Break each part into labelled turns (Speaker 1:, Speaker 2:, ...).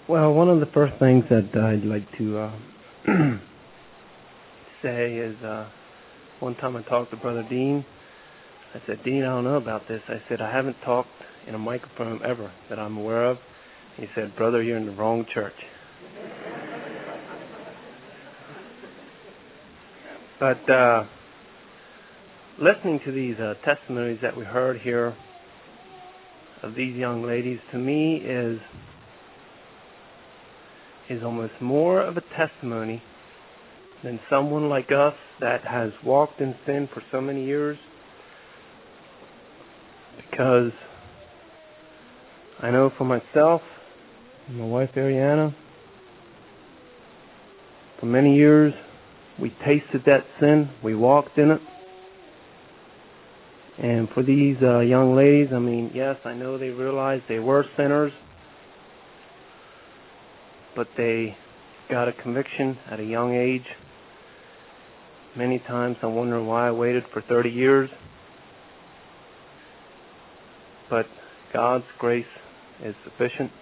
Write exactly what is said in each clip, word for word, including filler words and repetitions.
Speaker 1: Well, one of the first things that I'd like to uh, say is uh, one time I talked to Brother Dean. I said, Dean, I don't know about this. I said, I haven't talked in a microphone ever that I'm aware of. He said, brother, you're in the wrong church. But uh, listening to these uh, testimonies that we heard here of these young ladies, to me is is almost more of a testimony than someone like us that has walked in sin for so many years. Because I know for myself, and my wife Ariana, for many years we tasted that sin, we walked in it. And for these uh, young ladies, I mean, yes, I know they realized they were sinners, but they got a conviction at a young age. Many times I wonder why I waited for thirty years. But God's grace is sufficient.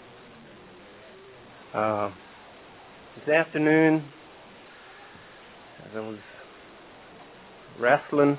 Speaker 1: Uh, this afternoon, as I was wrestling,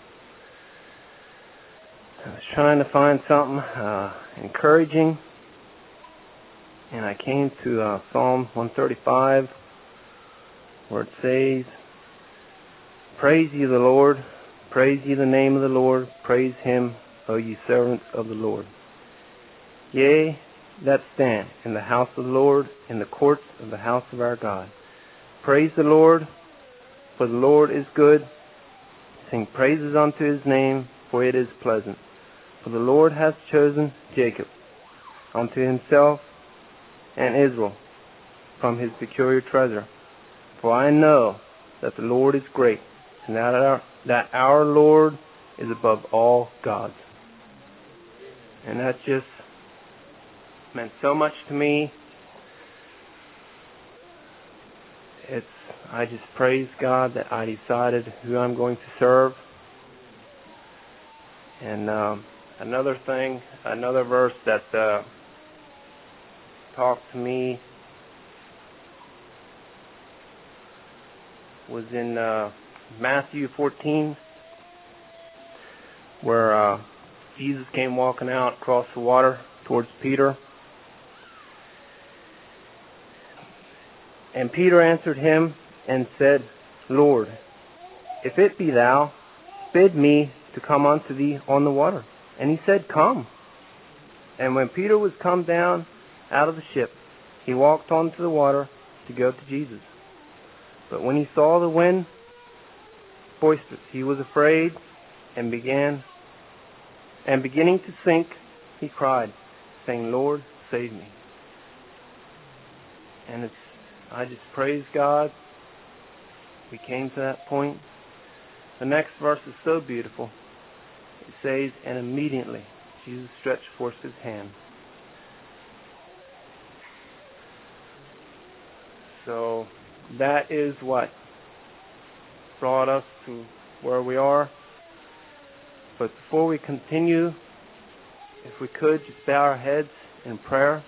Speaker 1: I was trying to find something uh, encouraging, and I came to uh, Psalm one thirty-five, where it says, praise ye the Lord, praise ye the name of the Lord, praise him, O ye servants of the Lord. Yea, that stand in the house of the Lord, in the courts of the house of our God. Praise the Lord, for the Lord is good. Sing praises unto his name, for it is pleasant. For the Lord hath chosen Jacob unto himself, and Israel from his peculiar treasure. For I know that the Lord is great, and that our, that our Lord is above all gods. And that just meant so much to me. It's I just praise God that I decided who I'm going to serve. And um, another thing, another verse that uh, talked to me was in uh, Matthew fourteen, where uh, Jesus came walking out across the water towards Peter. And Peter answered him and said, Lord, if it be thou, bid me to come unto thee on the water. And he said, come. And when Peter was come down out of the ship, he walked onto the water to go to Jesus. But when he saw the wind boisterous, he was afraid, and began and beginning to sink, he cried, saying, Lord, save me. And it's I just praise God we came to that point. The next verse is so beautiful. It says, and immediately Jesus stretched forth his hand. So that is what brought us to where we are. But before we continue, if we could just bow our heads in prayer.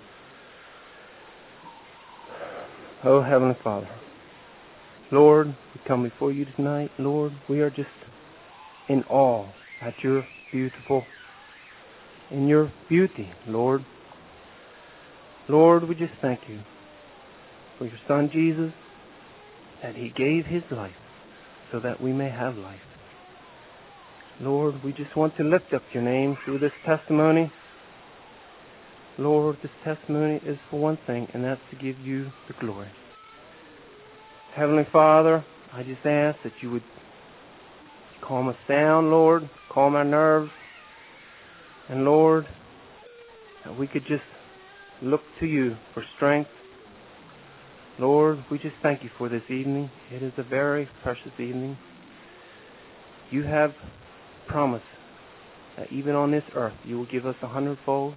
Speaker 1: Oh, Heavenly Father, Lord, we come before you tonight. Lord, we are just in awe at your beautiful, in your beauty, Lord. Lord, we just thank you for your Son, Jesus, that he gave his life so that we may have life. Lord, we just want to lift up your name through this testimony. Lord, this testimony is for one thing, and that's to give you the glory. Heavenly Father, I just ask that you would calm us down, Lord, calm our nerves, and Lord, that we could just look to you for strength. Lord, we just thank you for this evening. It is a very precious evening. You have promised that even on this earth you will give us a hundredfold.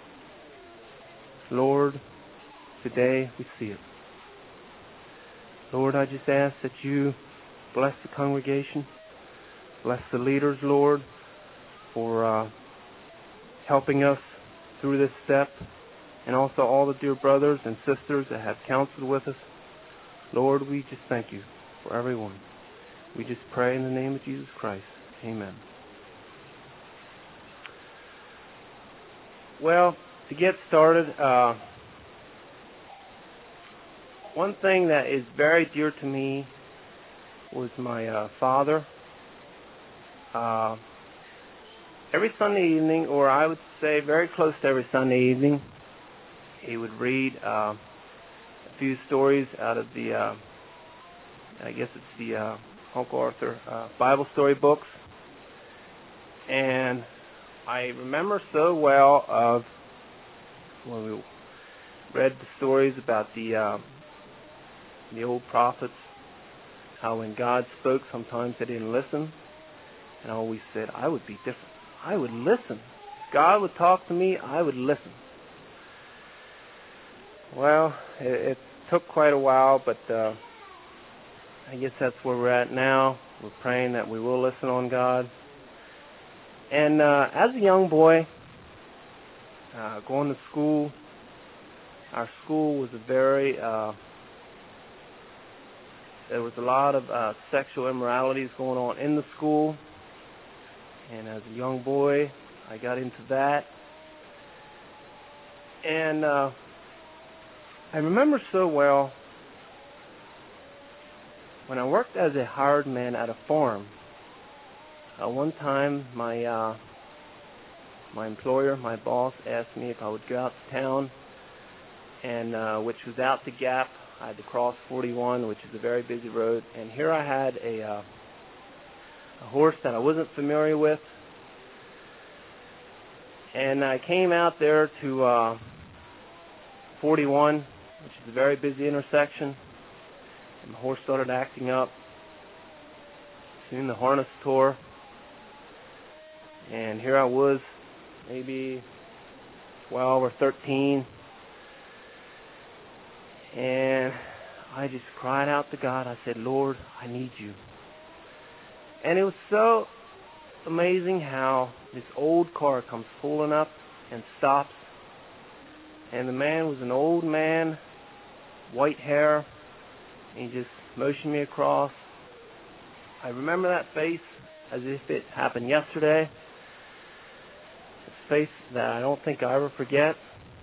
Speaker 1: Lord, today we see it. Lord, I just ask that you bless the congregation, bless the leaders, Lord, for uh, helping us through this step. and also all the dear brothers and sisters that have counseled with us. Lord, we just thank you for everyone. We just pray in the name of Jesus Christ. Amen. Well, to get started, uh, one thing that is very dear to me was my uh, father. Uh, every Sunday evening, or I would say very close to every Sunday evening, he would read uh, a few stories out of the, uh, I guess it's the uh, Uncle Arthur uh, Bible story books. And I remember so well of when we read the stories about the uh, the old prophets, how when God spoke, sometimes they didn't listen. And I always said, I would be different. I would listen. If God would talk to me, I would listen. Well, it, it took quite a while, but uh, I guess that's where we're at now. We're praying that we will listen on God. And uh, as a young boy, uh, going to school, our school was a very, uh, there was a lot of uh, sexual immoralities going on in the school. And as a young boy, I got into that. And uh, I remember so well when I worked as a hired man at a farm. Uh, one time, my uh, my employer, my boss, asked me if I would go out to town, and uh, which was out the Gap. I had to cross forty-one, which is a very busy road. And here I had a uh, a horse that I wasn't familiar with. And I came out there to uh, forty-one, which is a very busy intersection. And the horse started acting up. Soon the harness tore. And here I was, maybe twelve or thirteen. And I just cried out to God. I said, Lord, I need you. And it was so amazing how this old car comes pulling up and stops. And the man was an old man, white hair. And he just motioned me across. I remember that face as if it happened yesterday. It's a face that I don't think I ever forget.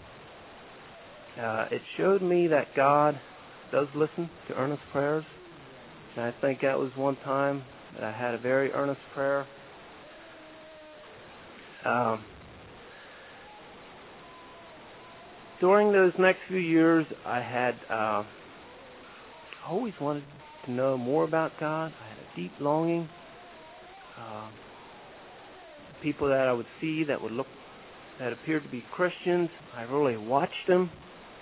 Speaker 1: Uh, it showed me that God does listen to earnest prayers. And I think that was one time that I had a very earnest prayer. Um, during those next few years, I had uh, always wanted to know more about God. I had a deep longing. Uh, people that I would see that would look, that appeared to be Christians, I really watched them.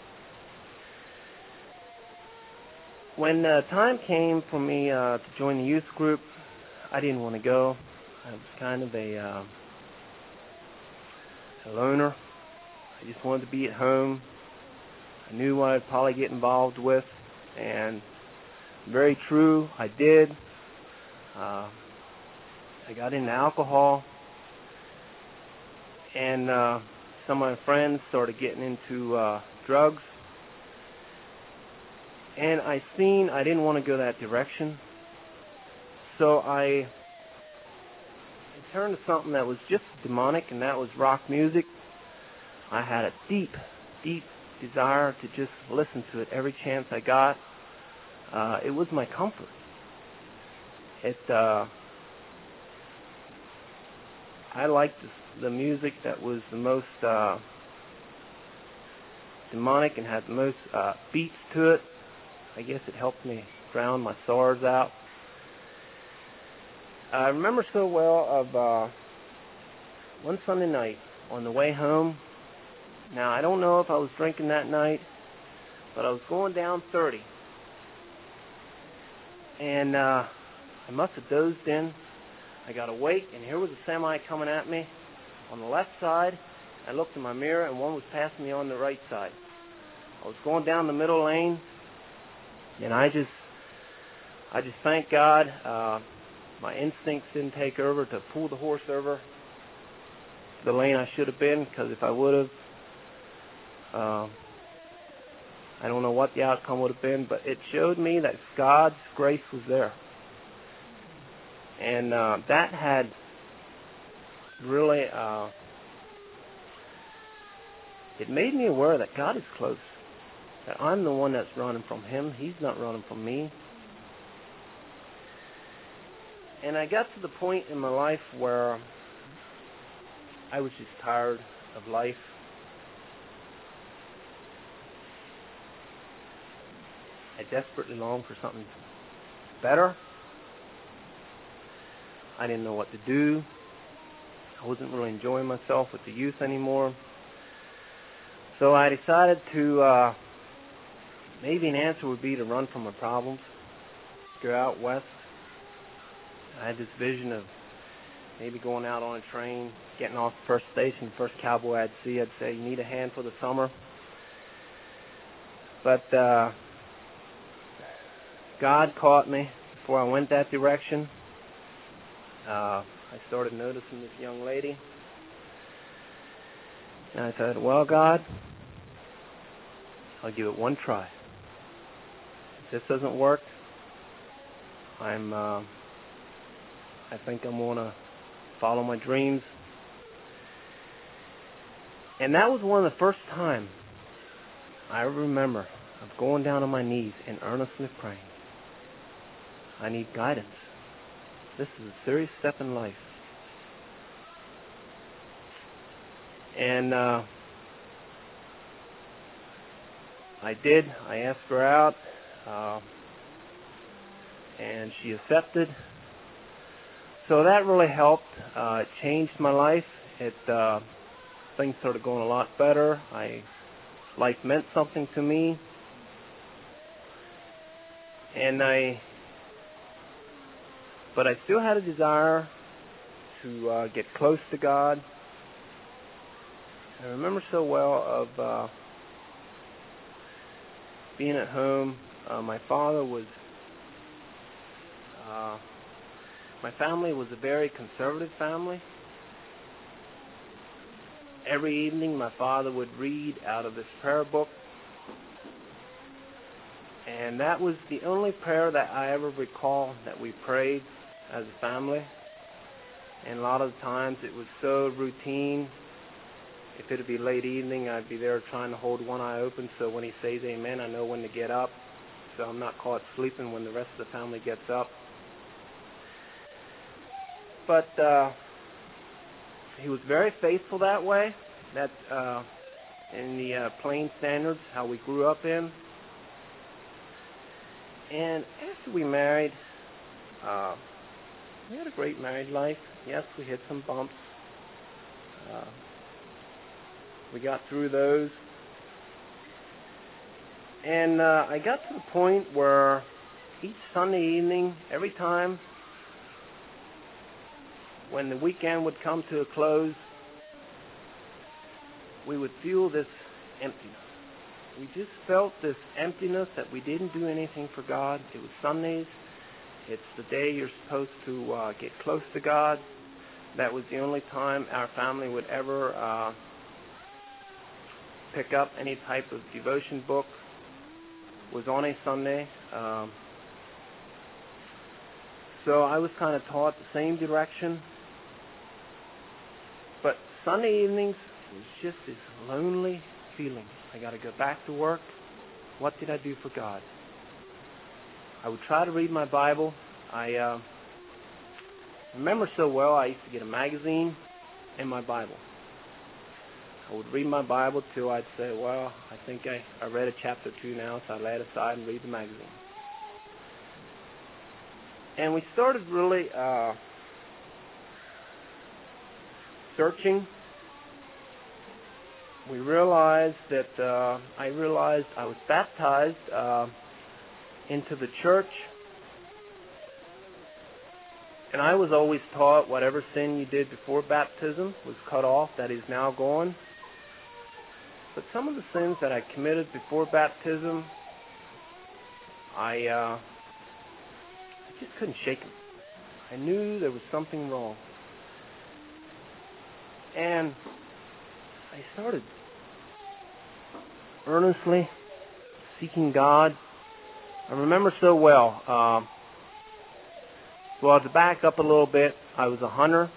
Speaker 1: When uh, time came for me uh, to join the youth group, I didn't want to go. I was kind of a, uh, a loner. I just wanted to be at home. I knew what I'd probably get involved with, and very true, I did. Uh, I got into alcohol, and uh, some of my friends started getting into uh, drugs. And I seen I didn't want to go that direction. So I, I turned to something that was just demonic, and that was rock music. I had a deep, deep desire to just listen to it every chance I got. Uh, it was my comfort. It, uh, I liked the, the music that was the most uh, demonic and had the most uh, beats to it. I guess it helped me drown my sorrows out. I remember so well of uh, one Sunday night on the way home. Now, I don't know if I was drinking that night, but I was going down thirty. And uh, I must have dozed in. I got awake, and here was a semi coming at me on the left side. I looked in my mirror, and one was passing me on the right side. I was going down the middle lane. And I just, I just thank God, uh, my instincts didn't take over to pull the horse over the lane I should have been, because if I would have, Uh, I don't know what the outcome would have been, but it showed me that God's grace was there. And uh, that had really, uh, it made me aware that God is close. That I'm the one that's running from Him. He's not running from me. And I got to the point in my life where I was just tired of life. I desperately longed for something better. I didn't know what to do. I wasn't really enjoying myself with the youth anymore. So I decided to, uh, maybe an answer would be to run from my problems, go out west. I had this vision of maybe going out on a train, getting off the first station, the first cowboy I'd see, I'd say, "You need a hand for the summer?" But uh, God caught me before I went that direction. Uh, I started noticing this young lady. And I said, "Well, God, I'll give it one try. If this doesn't work, I'm, uh, I think I'm going to follow my dreams." And that was one of the first times I remember of going down on my knees and earnestly praying. I need guidance. This is a serious step in life. And uh, I did. I asked her out, uh, and she accepted. So that really helped. Uh, it changed my life. It uh, things started going a lot better. I life meant something to me, and I. But I still had a desire to uh, get close to God. I remember so well of uh, being at home. Uh, my father was, uh, my family was a very conservative family. Every evening my father would read out of this prayer book. And that was the only prayer that I ever recall that we prayed as a family. And a lot of the times it was so routine. If it would be late evening, I'd be there trying to hold one eye open so when he says amen, I know when to get up. So I'm not caught sleeping when the rest of the family gets up. But uh, he was very faithful that way. That's uh, in the uh, plain standards, how we grew up in. And after we married, uh, we had a great married life. Yes, we hit some bumps. Uh, we got through those. And uh, I got to the point where each Sunday evening, every time when the weekend would come to a close, we would feel this emptiness. We just felt this emptiness that we didn't do anything for God. It was Sundays. It's the day you're supposed to uh, get close to God. That was the only time our family would ever uh, pick up any type of devotion book. Was on a Sunday. Um, so I was kind of taught the same direction. But Sunday evenings was just this lonely feeling. I got to go back to work. What did I do for God? I would try to read my Bible. I uh, remember so well I used to get a magazine and my Bible. I would read my Bible till I'd say, well, I think I, I read a chapter or two now, so I lay it aside and read the magazine. And we started really uh, searching. We realized that, uh, I realized I was baptized uh, into the church. And I was always taught whatever sin you did before baptism was cut off, that is now gone. But some of the sins that I committed before baptism, I, uh, I just couldn't shake them. I knew there was something wrong. And I started earnestly seeking God. I remember so well. Uh, well, to back up a little bit, I was a hunter.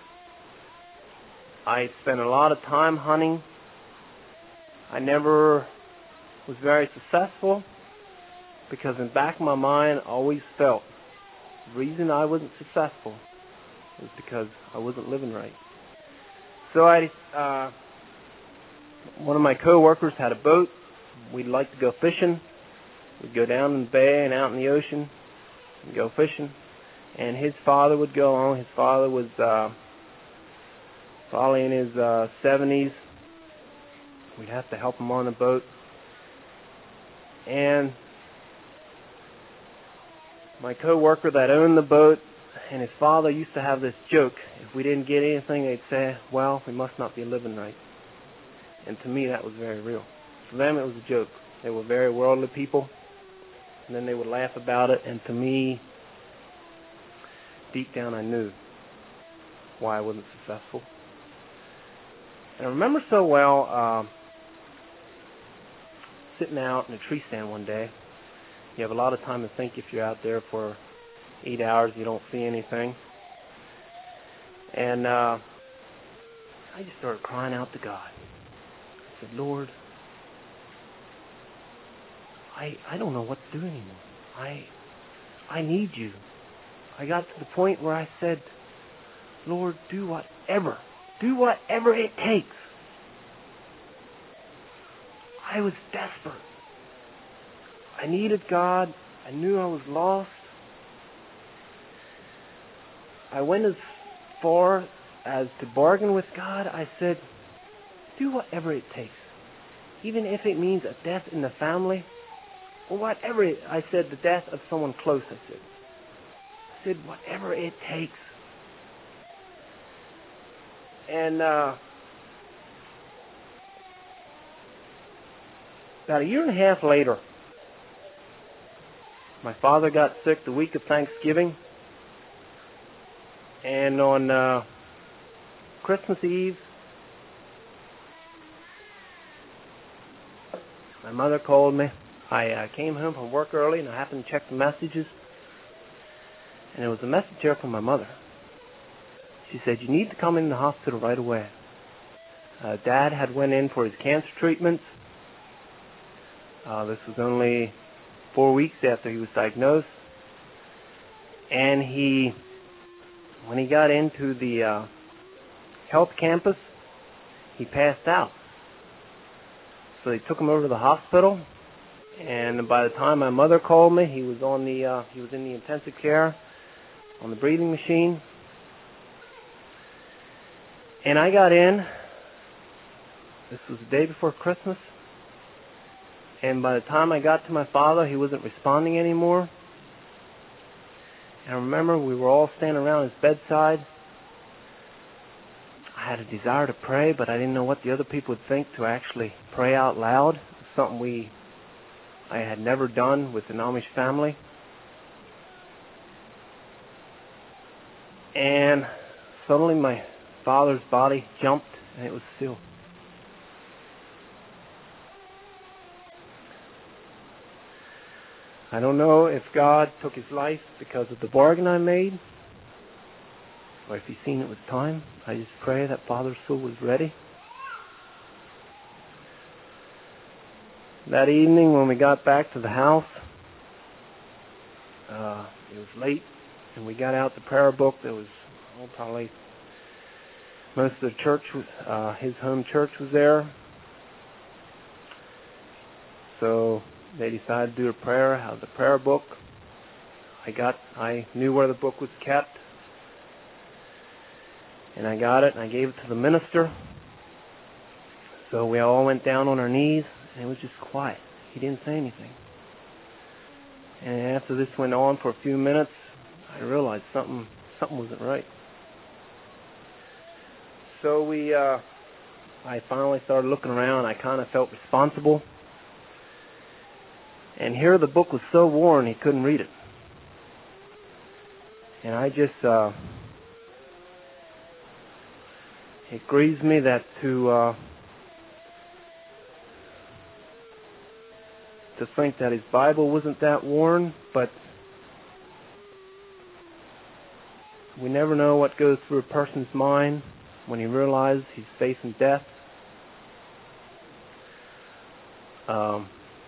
Speaker 1: I spent a lot of time hunting. I never was very successful because in the back of my mind I always felt the reason I wasn't successful was because I wasn't living right. So I, uh, one of my co-workers had a boat. We'd like to go fishing. We'd go down in the bay and out in the ocean and go fishing. And his father would go along. His father was uh, probably in his uh, seventies. We'd have to help him on the boat. And my co-worker that owned the boat and his father used to have this joke. If we didn't get anything, they'd say, well, we must not be living right. And to me, that was very real. For them, it was a joke. They were very worldly people. And then they would laugh about it. And to me, deep down, I knew why I wasn't successful. And I remember so well uh, sitting out in a tree stand one day. You have a lot of time to think if you're out there for eight hours, you don't see anything. And uh, I just started crying out to God. I said, Lord, I I don't know what to do anymore. I I need you. I got to the point where I said, Lord, do whatever. Do whatever it takes. I was desperate. I needed God. I knew I was lost. I went as far as to bargain with God. I said, do whatever it takes. Even if it means a death in the family, or whatever it, I said, the death of someone close, I said. I said, whatever it takes. And uh, about a year and a half later, my father got sick the week of Thanksgiving. And on uh, Christmas Eve, my mother called me. I uh, came home from work early, and I happened to check the messages. And there was a message here from my mother. She said, you need to come in the hospital right away. Uh, Dad had went in for his cancer treatments. Uh, this was only four weeks after he was diagnosed. And he... When he got into the uh, health campus, he passed out. So they took him over to the hospital, and by the time my mother called me, he was on the uh, he was in the intensive care on the breathing machine. And I got in. This was the day before Christmas, and by the time I got to my father, he wasn't responding anymore. And I remember we were all standing around his bedside. I had a desire to pray, but I didn't know what the other people would think to actually pray out loud. It's something we, I had never done with an Amish family. And suddenly my father's body jumped, and it was still. I don't know if God took his life because of the bargain I made, or if he's seen it was time. I just pray that Father's soul was ready. That evening when we got back to the house, uh, it was late, and we got out the prayer book. There was oh, probably most of the church, was, uh, his home church was there. So they decided to do a prayer out of the prayer book. I got, I knew where the book was kept. And I got it, and I gave it to the minister. So we all went down on our knees, and it was just quiet. He didn't say anything. And after this went on for a few minutes, I realized something, something wasn't right. So we, uh, I finally started looking around. I kind of felt responsible. And here the book was so worn he couldn't read it. And I just, uh, it grieves me that to, uh, to think that his Bible wasn't that worn, but we never know what goes through a person's mind when he realizes he's facing death. Um,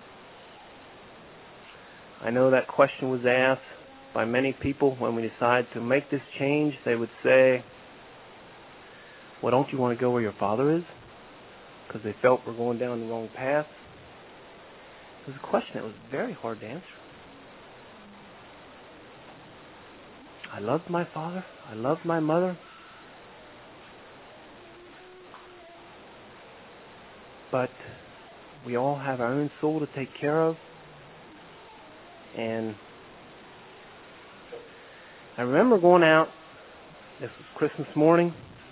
Speaker 1: I know that question was asked by many people when we decide to make this change. They would say, well, don't you want to go where your Father is? Because they felt we're going down the wrong path. It was a question that was very hard to answer. I loved my father. I loved my mother. But we all have our own soul to take care of. And I remember going out. This was Christmas morning.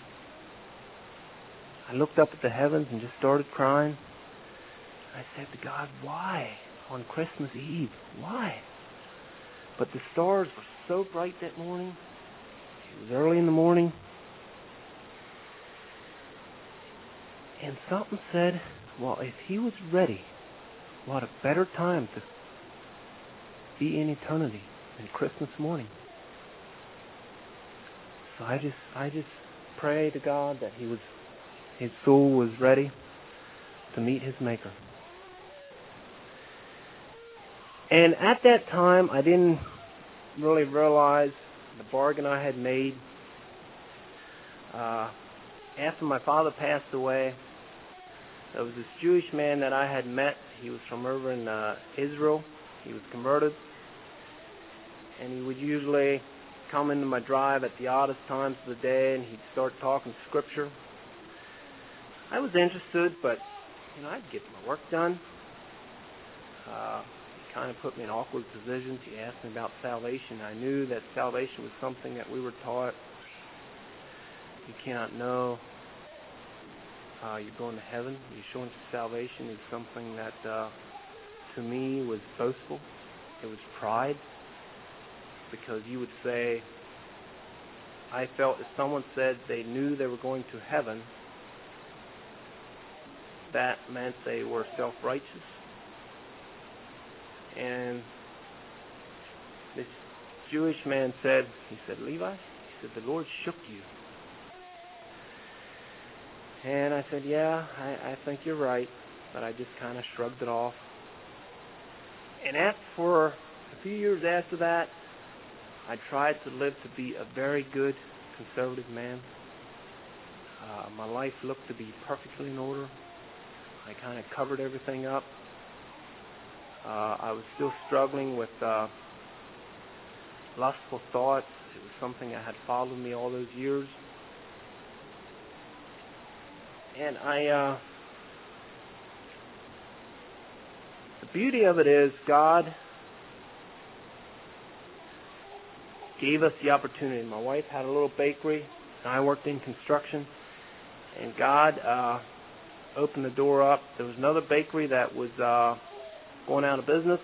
Speaker 1: I looked up at the heavens and just started crying. I said to God, why on Christmas Eve? Why? But the stars were so bright that morning. It was early in the morning. And something said, well, if he was ready, what a better time to be in eternity than Christmas morning. So I just I just pray to God that he was his soul was ready to meet his Maker. And at that time, I didn't really realize the bargain I had made. Uh, after my father passed away, there was this Jewish man that I had met. He was from over in uh, Israel. He was converted. And he would usually come into my drive at the oddest times of the day, and he'd start talking Scripture. I was interested, but you know, I'd get my work done. Uh, he kind of put me in awkward positions. He asked me about salvation. I knew that salvation was something that we were taught. You cannot know uh, you're going to heaven. The assurance of salvation is something that, uh, to me, was boastful. It was pride. Because you would say, I felt if someone said they knew they were going to heaven, that meant they were self-righteous. And this Jewish man said, he said, Levi, he said, the Lord shook you. And I said, yeah, I, I think you're right. But I just kind of shrugged it off. And after, for a few years after that, I tried to live to be a very good conservative man. Uh, my life looked to be perfectly in order. I kind of covered everything up. Uh, I was still struggling with uh, lustful thoughts. It was something that had followed me all those years. And I, uh, the beauty of it is God gave us the opportunity. My wife had a little bakery, and I worked in construction. And God uh, opened the door up. There was another bakery that was uh, going out of business.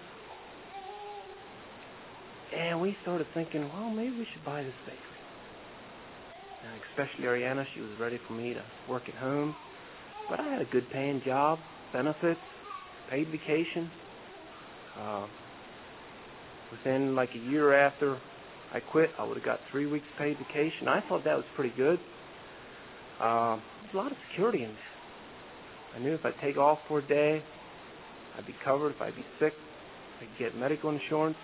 Speaker 1: And we started thinking, well, maybe we should buy this bakery. And especially Ariana, she was ready for me to work at home. But I had a good paying job, benefits, paid vacation. Uh, within like a year after I quit, I would have got three weeks paid vacation. I thought that was pretty good. Uh, there's a lot of security in that. I knew if I take off for a day, I'd be covered. If I'd be sick, I'd get medical insurance.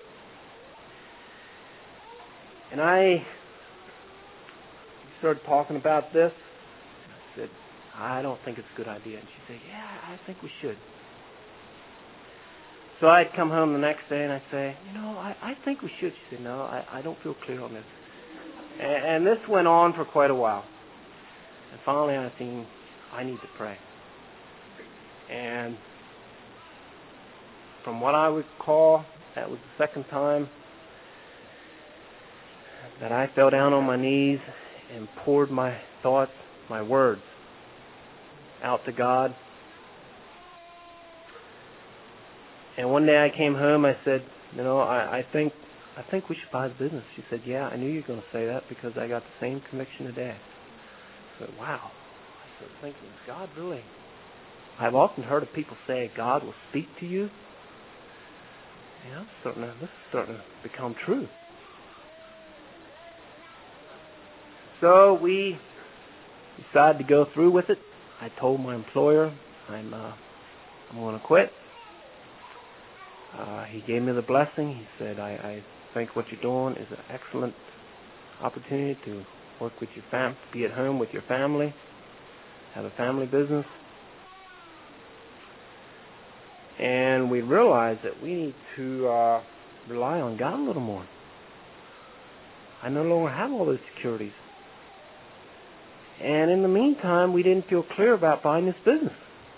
Speaker 1: And I started talking about this. I said, I don't think it's a good idea. And she said, yeah, I think we should. So I'd come home the next day and I'd say, you know, I, I think we should. She said, no, I, I don't feel clear on this. And, and this went on for quite a while. And finally I think I need to pray. And from what I recall, that was the second time that I fell down on my knees and poured my thoughts, my words, out to God. And one day I came home, I said, you know, I, I think I think we should buy the business. She said, yeah, I knew you were going to say that because I got the same conviction today. I said, wow. I started thinking, God really? I've often heard of people say God will speak to you, Yeah, I'm starting to, this is starting to become true. So we decided to go through with it. I told my employer I'm uh, I'm going to quit. Uh, he gave me the blessing. He said, I, I think what you're doing is an excellent opportunity to work with your fam, be at home with your family, have a family business. And we realized that we need to uh, rely on God a little more. I no longer have all those securities. And in the meantime, we didn't feel clear about buying this business.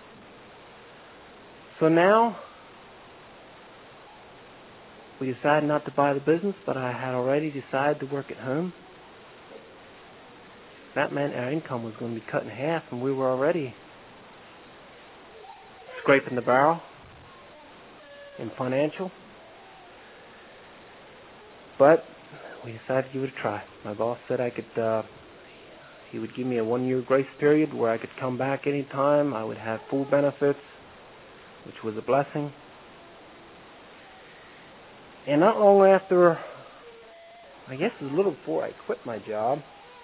Speaker 1: So now, we decided not to buy the business, but I had already decided to work at home. That meant our income was going to be cut in half, and we were already scraping the barrel in financial. But we decided to give it a try. My boss said I could, uh, he would give me a one-year grace period where I could come back anytime. I would have full benefits, which was a blessing. And not long after, I guess it was a little before I quit my job,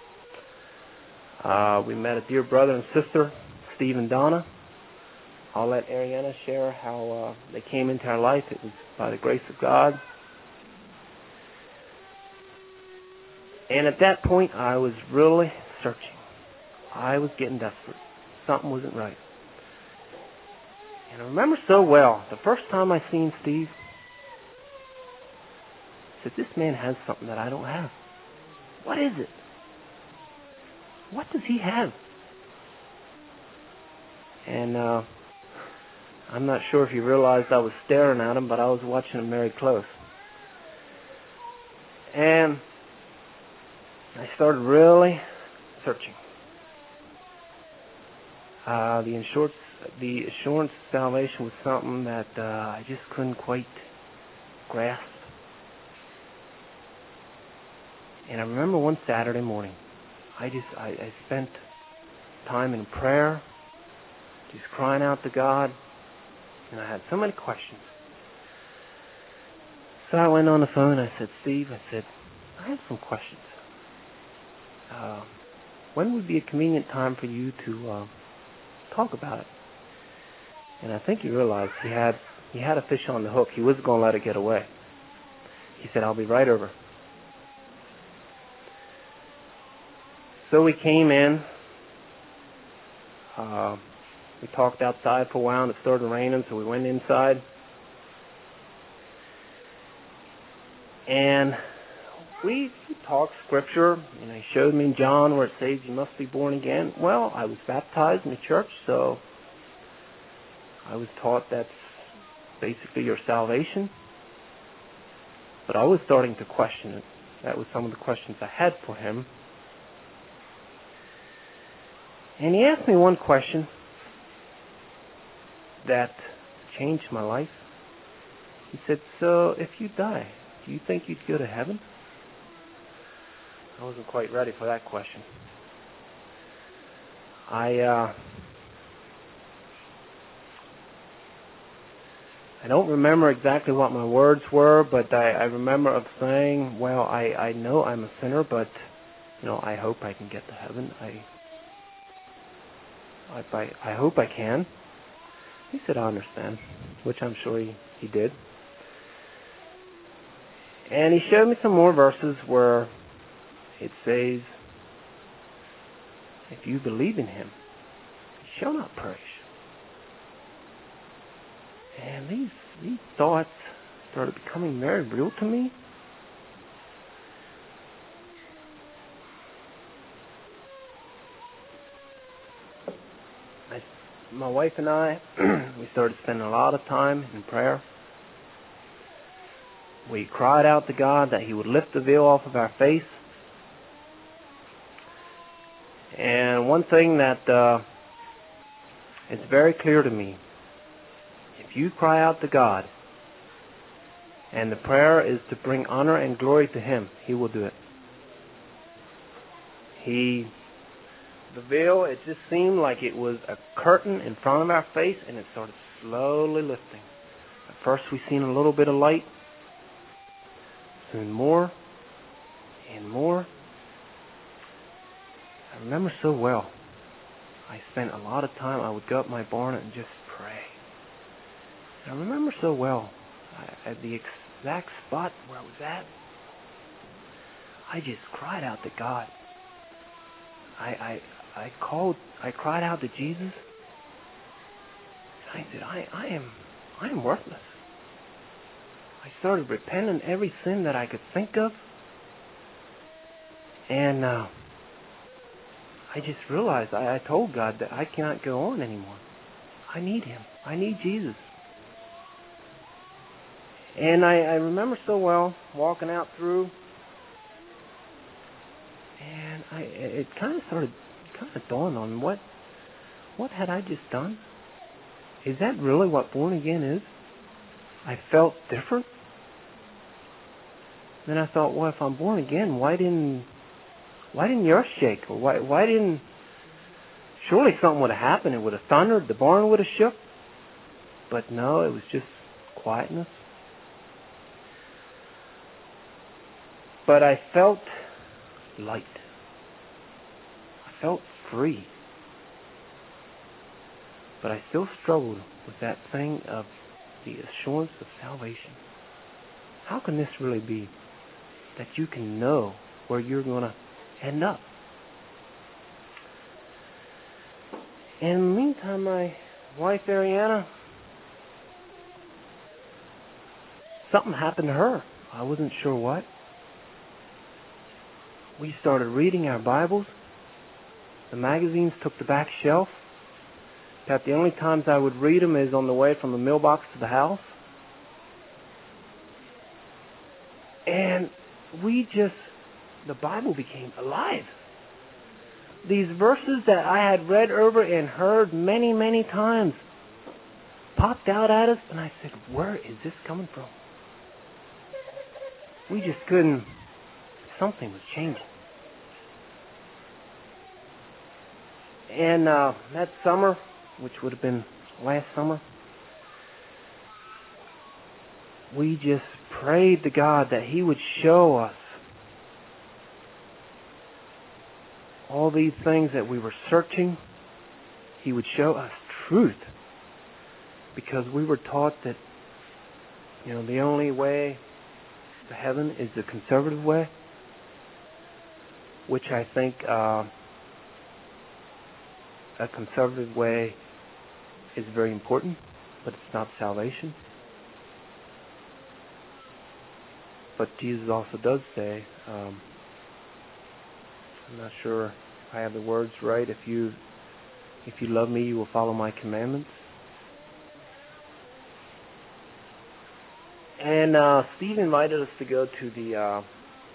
Speaker 1: uh, we met a dear brother and sister, Steve and Donna. I'll let Ariana share how uh, they came into our life. It was by the grace of God. And at that point, I was really searching. I was getting desperate. Something wasn't right. And I remember so well, the first time I seen Steve, I said, this man has something that I don't have. What is it? What does he have? And uh, I'm not sure if you realized I was staring at him, but I was watching him very close. And I started really searching. Uh, the insurance, the assurance of salvation was something that uh, I just couldn't quite grasp. And I remember one Saturday morning, I just I, I spent time in prayer, just crying out to God, and I had so many questions. So I went on the phone. I said, Steve, I said, I have some questions. Uh, when would be a convenient time for you to uh, talk about it? And I think he realized he had he had a fish on the hook. He wasn't going to let it get away. He said, I'll be right over. So we came in. Uh, we talked outside for a while, and it started raining, so we went inside. And we talked scripture. You know, he showed me in John where it says you must be born again. Well, I was baptized in the church, so I was taught that's basically your salvation. But I was starting to question it. That was some of the questions I had for him. And he asked me one question that changed my life. He said, so if you die, do you think you'd go to heaven? I wasn't quite ready for that question. I uh, I don't remember exactly what my words were, but I, I remember of saying, well, I, I know I'm a sinner, but you know, I hope I can get to heaven. I I, I hope I can. He said, I understand, which I'm sure he, he did. And he showed me some more verses where it says, if you believe in him, you shall not perish. And these, these thoughts started becoming very real to me. I, my wife and I, we started spending a lot of time in prayer. We cried out to God that he would lift the veil off of our face. And one thing that uh, is very clear to me, if you cry out to God, and the prayer is to bring honor and glory to him, he will do it. He, the veil, it just seemed like it was a curtain in front of our face, and it started slowly lifting, At first we seen a little bit of light, soon more and more. I remember so well. I spent a lot of time, I would go up my barn and just pray. And I remember so well, I, at the exact spot where I was at, I just cried out to God. I, I, I called, I cried out to Jesus. I said, I, I am, I am worthless. I started repenting every sin that I could think of. And uh, I just realized, I, I told God that I cannot go on anymore. I need Him. I need Jesus. And I, I remember so well walking out through, and I, it kind of started, kind of dawned on me, what, what had I just done? Is that really what born again is? I felt different. Then I thought, well, if I'm born again, why didn't, why didn't yours shake? Or why, why didn't? Surely something would have happened. It would have thundered. The barn would have shook. But no, it was just quietness. But I felt light. I felt free. But I still struggled with that thing of the assurance of salvation. How can this really be that you can know where you're going to end up? In the meantime, my wife Ariana, something happened to her. I wasn't sure what. We started reading our Bibles. The magazines took the back shelf. That the only times I would read them is on the way from the mailbox to the house. And we just, the Bible became alive. These verses that I had read over and heard many, many times popped out at us, and I said, where is this coming from? We just couldn't, something was changing. And uh, that summer, which would have been last summer, we just prayed to God that He would show us all these things that we were searching. He would show us truth. Because we were taught that, you know, the only way to heaven is the conservative way, which I think uh, a conservative way is very important, but it's not salvation. But Jesus also does say, um, I'm not sure if I have the words right, if you if you love me, you will follow my commandments. And uh, Steve invited us to go to the, uh,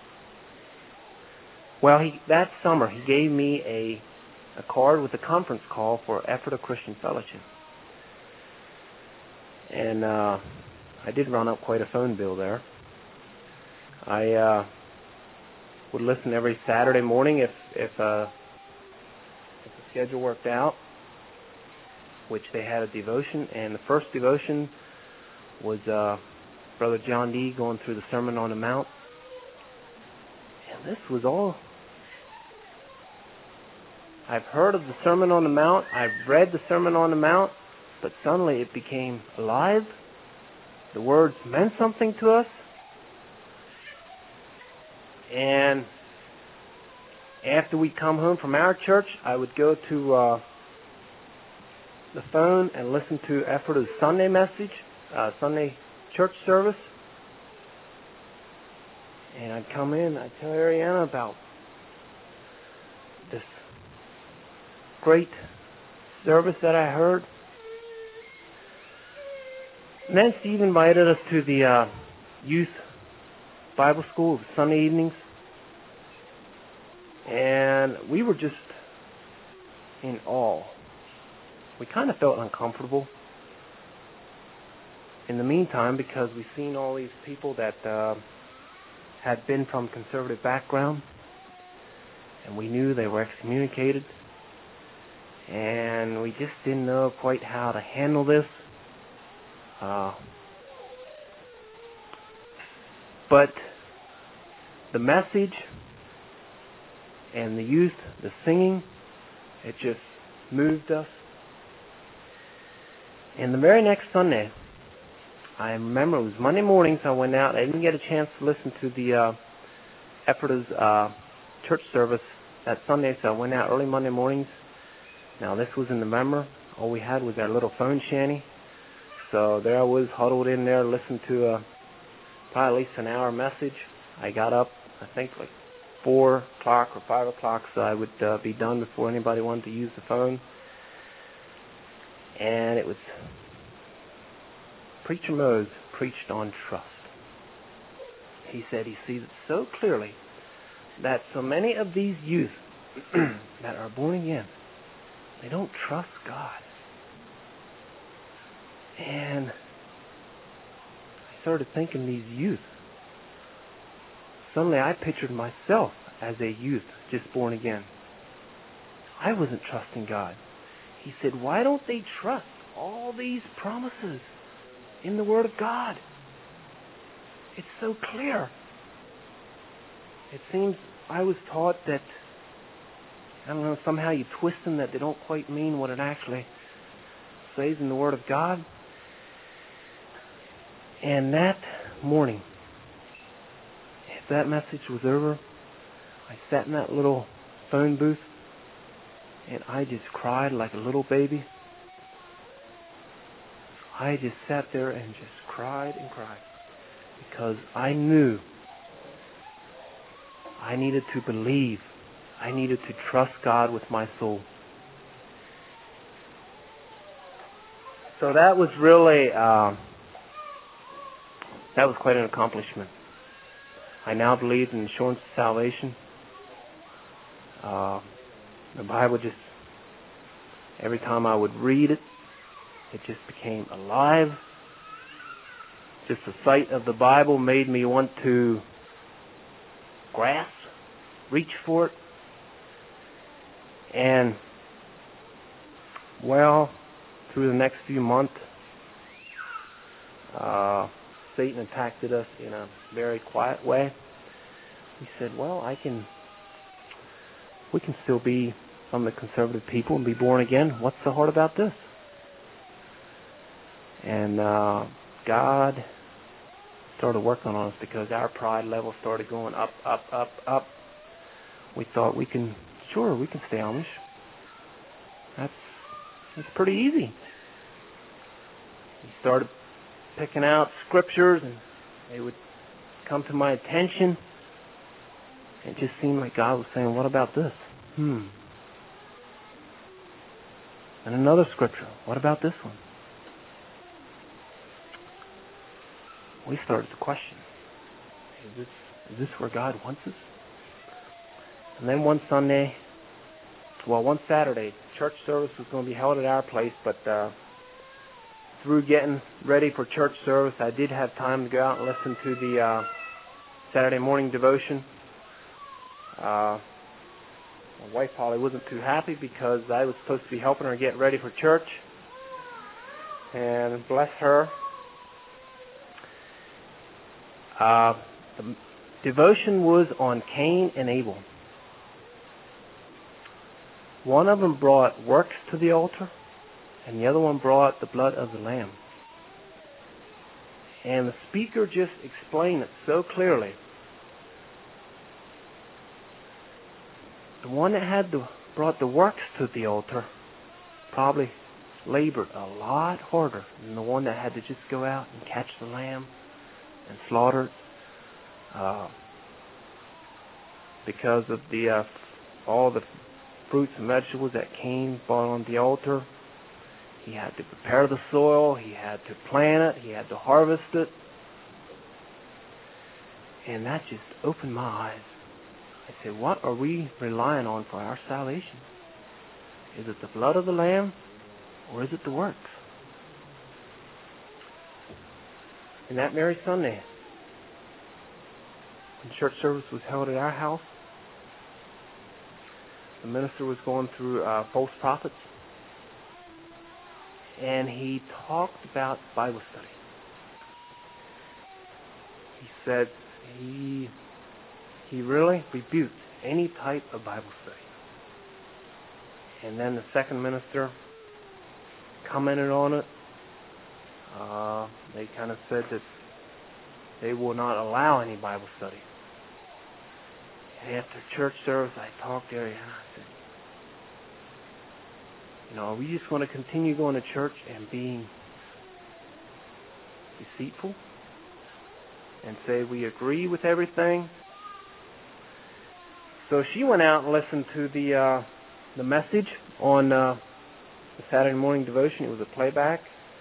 Speaker 1: well, he, that summer he gave me a, a card with a conference call for Ephrata Christian Fellowship. And uh, I did run up quite a phone bill there. I uh, would listen every Saturday morning if if, uh, if the schedule worked out, which they had a devotion. And the first devotion was uh, Brother John D. going through the Sermon on the Mount. And this was all... I've heard of the Sermon on the Mount. I've read the Sermon on the Mount. But suddenly it became alive. The words meant something to us. And after we come home from our church, I would go to uh, the phone and listen to Ephrata's Sunday message, uh, Sunday church service. And I'd come in, I'd tell Ariana about this great service that I heard. And then Steve invited us to the uh, youth Bible school Sunday evenings. And we were just in awe. We kind of felt uncomfortable in the meantime because we've seen all these people that uh, had been from conservative background, and we knew they were excommunicated, and we just didn't know quite how to handle this. Uh, But the message and the youth, the singing, it just moved us. And the very next Sunday, I remember it was Monday mornings, I went out. I didn't get a chance to listen to the uh, Ephrata's uh, church service that Sunday, so I went out early Monday mornings. Now, this was in November. All we had was our little phone shanty. So there I was, huddled in there, listened to uh, probably at least an hour message. I got up, I think, like four o'clock or five o'clock, so I would uh, be done before anybody wanted to use the phone. And it was Preacher Mose preached on trust. He said he sees it so clearly that so many of these youth that are born again, they don't trust God. And I started thinking, these youth. Suddenly I pictured myself as a youth just born again. I wasn't trusting God. He said, why don't they trust all these promises in the Word of God? It's so clear. It seems I was taught that, I don't know, somehow you twist them that they don't quite mean what it actually says in the Word of God. And that morning, if that message was over, I sat in that little phone booth and I just cried like a little baby. I just sat there and just cried and cried because I knew I needed to believe. I needed to trust God with my soul. So that was really, uh, that was quite an accomplishment. I now believe in assurance of salvation. Uh, the Bible just, every time I would read it, it just became alive. Just the sight of the Bible made me want to grasp, reach for it. And, well, through the next few months, uh, Satan attacked us in a very quiet way. He said, well, I can, we can still be some of the conservative people and be born again. What's so hard about this? And uh, God started working on us because our pride level started going up, up, up, up. We thought we can, sure, we can stay Amish. That's, that's pretty easy. We started picking out scriptures and they would come to my attention. It just seemed like God was saying, what about this? Hmm. And another scripture. What about this one? We started to question. Is this, is this where God wants us? And then one Sunday, well, one Saturday, church service was going to be held at our place, but uh, through getting ready for church service, I did have time to go out and listen to the uh, Saturday morning devotion. Uh, my wife probably wasn't too happy because I was supposed to be helping her get ready for church. And bless her. Uh, the devotion was on Cain and Abel. One of them brought works to the altar, and the other one brought the blood of the lamb. And the speaker just explained it so clearly. The one that had the, brought the works to the altar probably labored a lot harder than the one that had to just go out and catch the lamb and slaughter it. Uh, because of the uh, all the fruits and vegetables that Cain brought on the altar. He had to prepare the soil. He had to plant it. He had to harvest it. And that just opened my eyes. I said, what are we relying on for our salvation? Is it the blood of the Lamb or is it the works? And that very Sunday, when church service was held at our house, the minister was going through uh, false prophets, and he talked about Bible study. He said he he really rebuked any type of Bible study. And then the second minister commented on it. Uh, they kind of said that they will not allow any Bible study. And after church service, I talked there and I said, you know, are we just going to continue going to church and being deceitful and say we agree with everything? So she went out and listened to the uh, the message on uh, the Saturday morning devotion. It was a playback.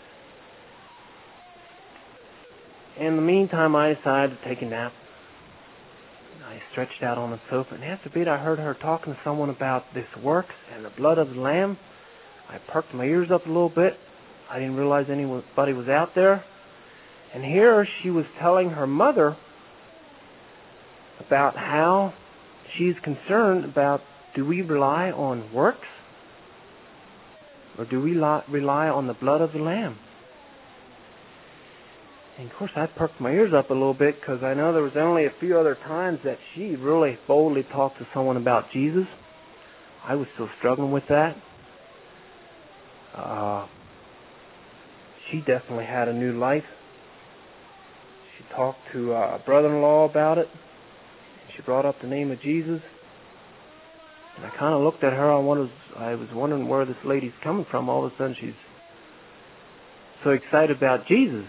Speaker 1: In the meantime, I decided to take a nap. I stretched out on the sofa, and after a bit, I heard her talking to someone about this works and the blood of the Lamb. I perked my ears up a little bit. I didn't realize anybody was out there. And here she was telling her mother about how she's concerned about, do we rely on works or do we rely on the blood of the Lamb? And of course I perked my ears up a little bit because I know there was only a few other times that she really boldly talked to someone about Jesus. I was still struggling with that. Uh, she definitely had a new life. She talked to uh, a brother-in-law about it. She brought up the name of Jesus. And I kind of looked at her. I was, I was wondering where this lady's coming from. All of a sudden she's so excited about Jesus.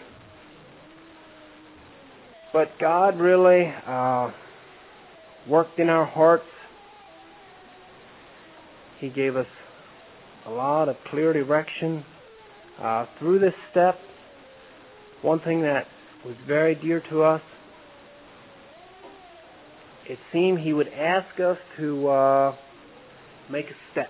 Speaker 1: But God really uh, worked in our hearts. He gave us a lot of clear direction uh, through this step. One thing that was very dear to us, it seemed He would ask us to uh, make a step.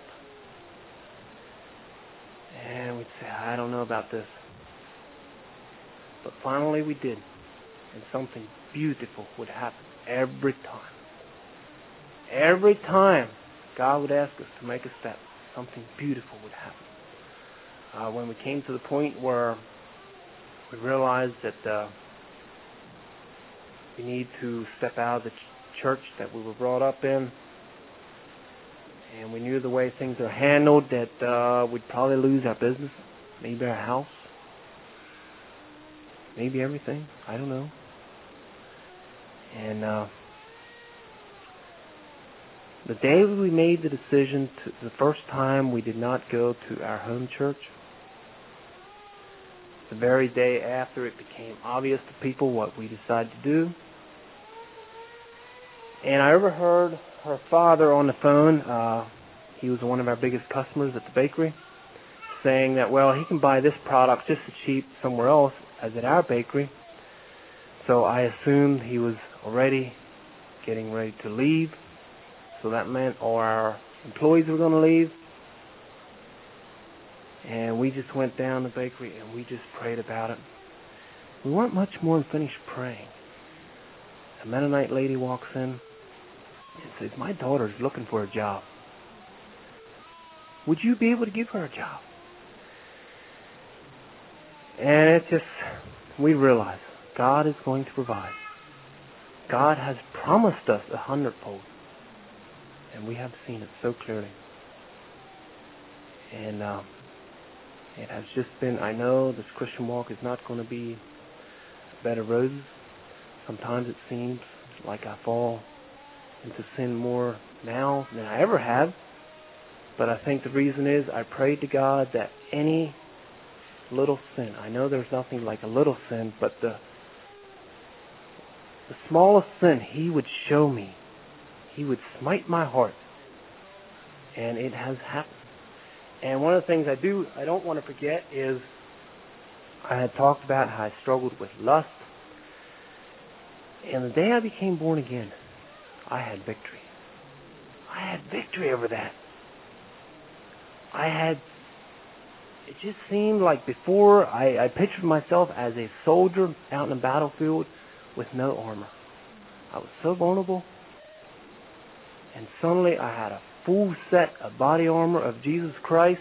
Speaker 1: And we'd say, I don't know about this. But finally we did. And something beautiful would happen every time. Every time God would ask us to make a step, something beautiful would happen. Uh, when we came to the point where we realized that uh, we need to step out of the ch- church that we were brought up in, and we knew the way things are handled, that uh, we'd probably lose our business, maybe our house, maybe everything. I don't know. And uh, the day we made the decision, to, the first time we did not go to our home church, the very day after it became obvious to people what we decided to do. And I overheard her father on the phone, uh, he was one of our biggest customers at the bakery, saying that, well, he can buy this product just as cheap somewhere else as at our bakery. So I assumed he was already getting ready to leave. So that meant all our employees were going to leave. And we just went down the bakery and we just prayed about it. We weren't much more than finished praying. A Mennonite lady walks in and says, my daughter's looking for a job. Would you be able to give her a job? And it just, we realized God is going to provide. God has promised us a hundredfold. And we have seen it so clearly. And um, it has just been, I know this Christian walk is not going to be a bed of roses. Sometimes it seems like I fall into sin more now than I ever have. But I think the reason is I prayed to God that any little sin, I know there's nothing like a little sin, but the the smallest sin He would show me. He would smite my heart. And it has happened. And one of the things I do, I don't want to forget is I had talked about how I struggled with lust. And the day I became born again, I had victory. I had victory over that. I had, it just seemed like before I, I pictured myself as a soldier out in the battlefield with no armor. I was so vulnerable. And suddenly I had a full set of body armor of Jesus Christ.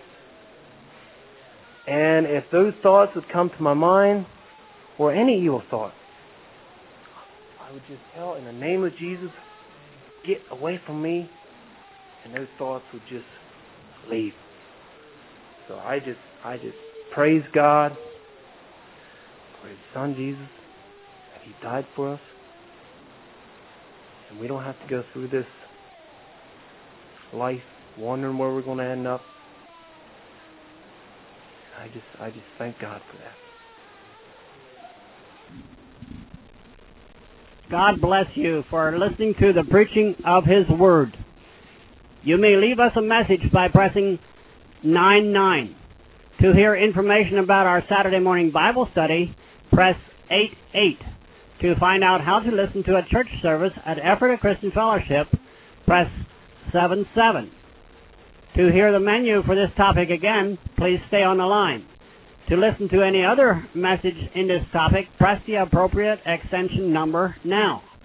Speaker 1: And if those thoughts would come to my mind, or any evil thought, I would just tell, in the name of Jesus, get away from me, and those thoughts would just leave. So I just, I just praise God for His Son Jesus, that He died for us, and we don't have to go through this life wondering where we're going to end up. I just, I just thank God for that.
Speaker 2: God bless you for listening to the preaching of His Word. You may leave us a message by pressing nine nine. To hear information about our Saturday morning Bible study, press eight eight. To find out how to listen to a church service at Ephrata Christian Fellowship, press seven seven. To hear the menu for this topic again, please stay on the line. To listen to any other message in this topic, press the appropriate extension number now.